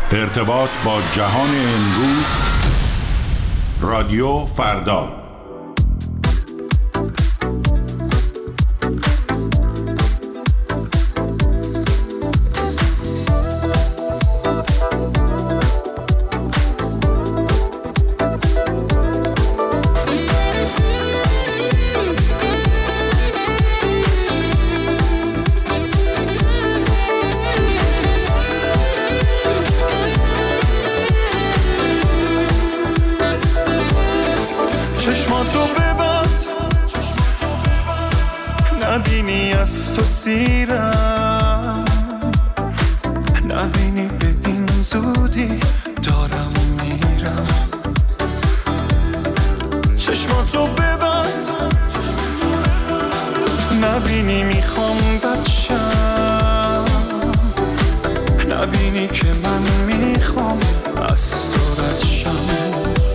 ارتباط با جهان امروز، رادیو فردا. چشماتو ببند، نبینی از تو سیرم، نبینی به این زودی دارم میرم. چشماتو ببند، نبینی میخوام بچم، نبینی که من میخوام از تو رد شم.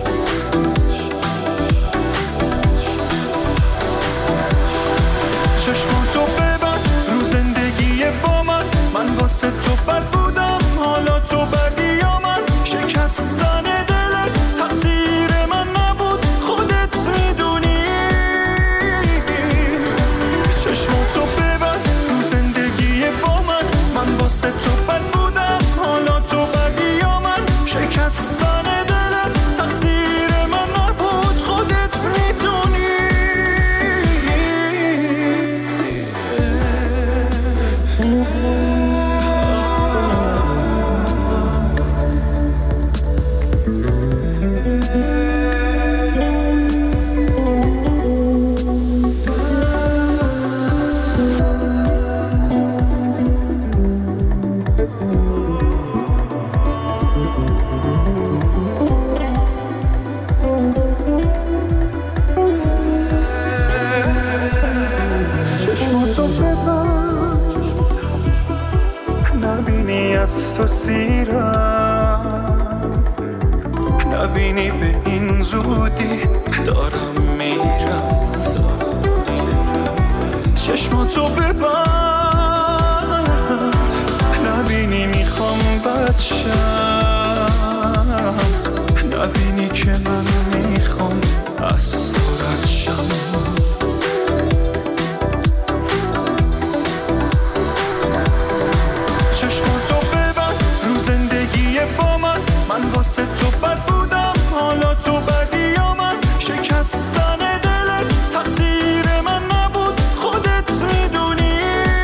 چشماتو ببند رو زندگی با من واسه تو بد بودم، حالا تو بدی یا من. شکستن دلت تقصیر من نبود، خودت میدونی. چشماتو ببند رو زندگی با من واسه تو بد بودم، حالا تو بدی یا من. شکستن دلت تقصیر من نبود، خودت میدونی. نبینی از تو سیرم، نبینی به این زودی دارم میرم. چشماتو ببند، نبینی میخوام بچم، نبینی که من میخوام از تو رد شم. چشماتو ببند رو زندگی با من واسه تو بد بودم، حالا تو بدی یا من. شکستن دلت تقصیر من نبود، خودت میدونی.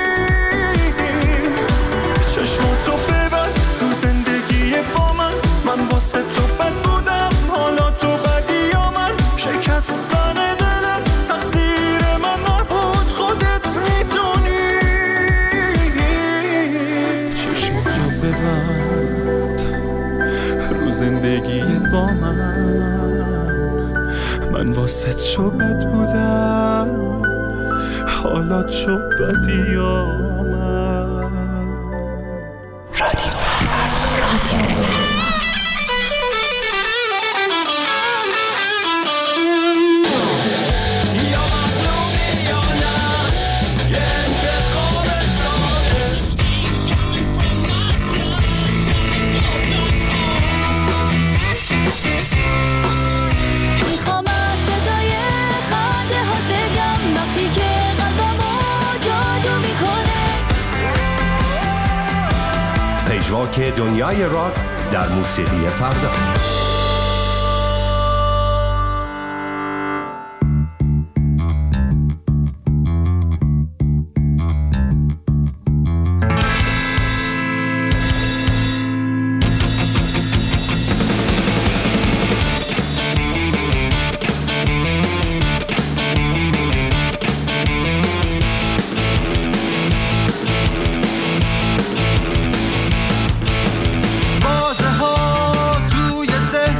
چشماتو ببند رو زندگی با من واسه تو بد بودم، حالا تو بدی یا من. شکستن دلت تقصیر من نبود، خودت میدونی. چشماتو ببند رو زندگی با من واسه تو بد بودم، حالا تو بدی یا من. رادیو پژواک دنیای راک در موسیقی فردا. باده ها توی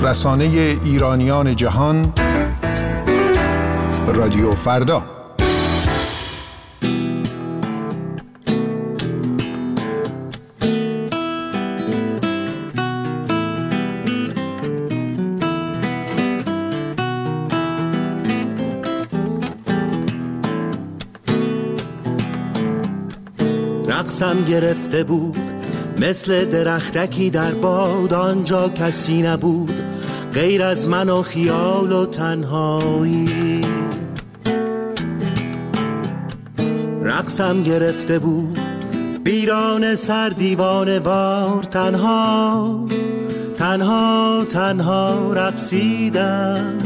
رسانه ایرانیان جهان، رادیو فردا. رقصم گرفته بود مثل درختکی در باد، آنجا کسی نبود غیر از من و خیال و تنهایی. رقصم گرفته بود بیران سر دیوانه وار، تنها تنها تنها رقصیدم.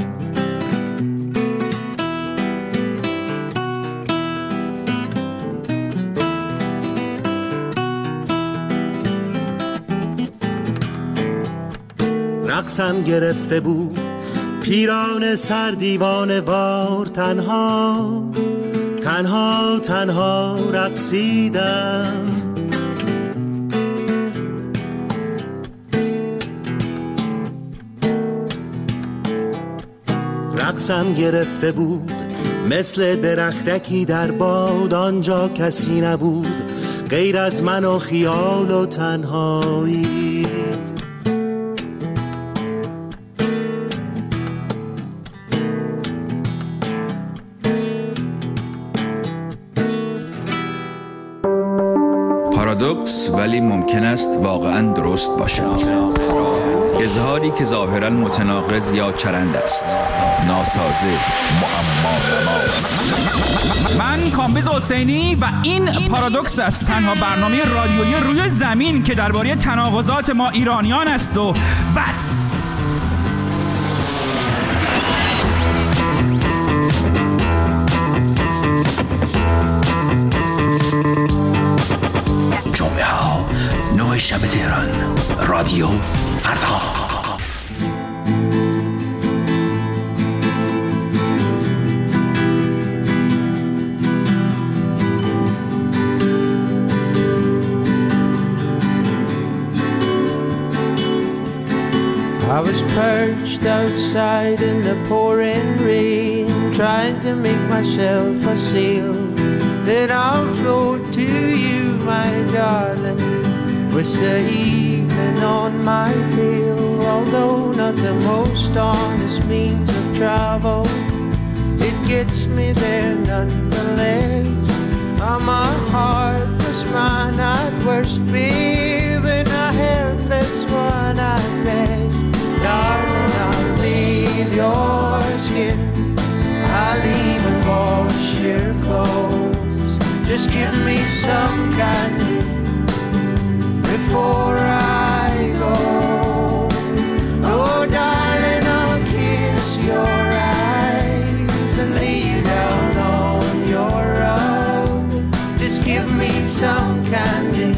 رقصم گرفته بود پیران سر دیوانه وار، تنها تنها تنها رقصیدم. رقصم گرفته بود مثل درختکی در باد، آنجا کسی نبود غیر از من و خیال و تنهایی. پارادوکس ولی ممکن است واقعاً درست باشد. اظهاری که ظاهراً متناقض یا چرند است، ناسازه، معما. من کامبیز حسینی و این پارادوکس است، تنها برنامه رادیویی روی زمین که درباره تناقضات ما ایرانیان است و بس. جمعه ها 9 شب تهران، رادیو فردا. I was perched outside in the pouring rain, trying to make myself a sail that I'll float to you, my darling, with the evening on my tail. Although not the most honest means of travel, it gets me there nonetheless. I'm a heartless man at worst, babe, and a helpless one at best. Darling, I'll leave your skin, I'll even wash your clothes. Just give me some candy before I go. Oh, darling, I'll kiss your eyes and lay you down on your rug. Just give me some candy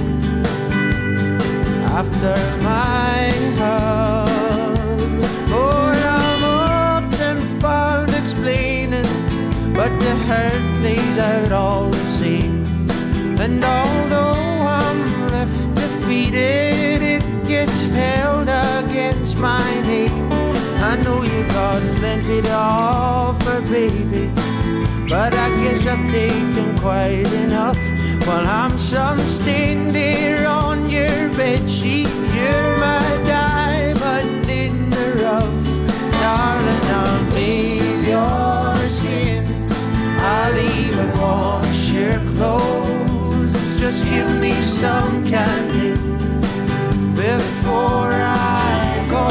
after my hug. Oh, I'm often found explaining, but the hurt plays out all the same. And although I'm left defeated, it gets held against my name. I know you got plenty to offer, baby, but I guess I've taken quite enough. While I'm some stain there on your bedsheet, you're my diamond in the rough. Darling, I'll bathe your skin, I'll even wash your clothes. Just give me some candy before I go.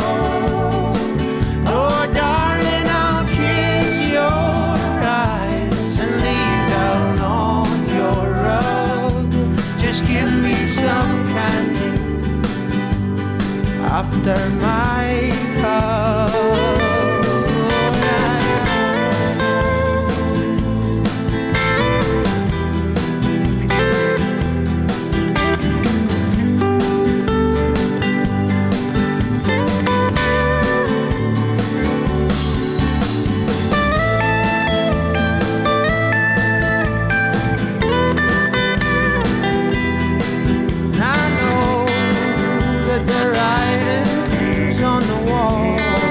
Oh, darling, I'll kiss your eyes and lay you down on your rug. Just give me some candy after my hug. The writing's on the wall.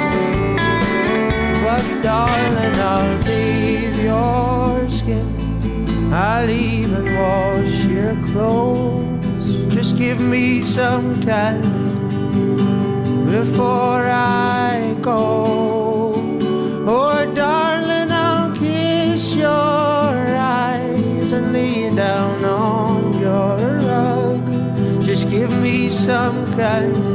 me some candy before I go. Oh, darling, I'll kiss your eyes and lay down on your rug. Just give me some candy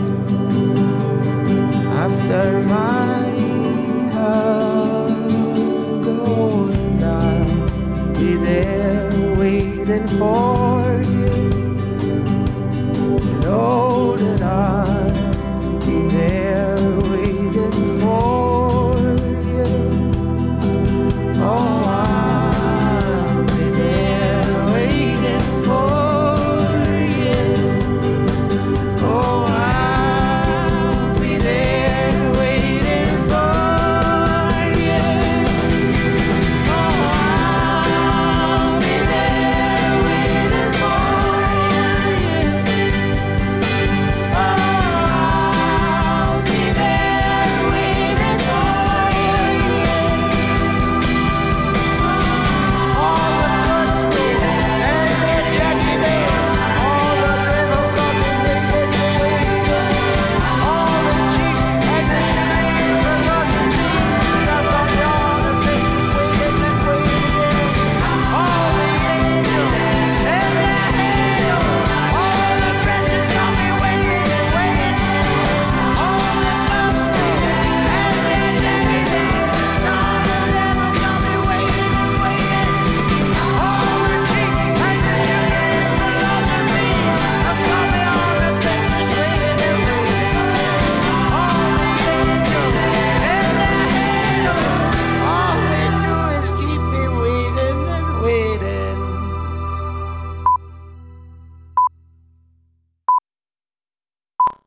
after my hug. Oh, and I'll be there waiting for you. You know that I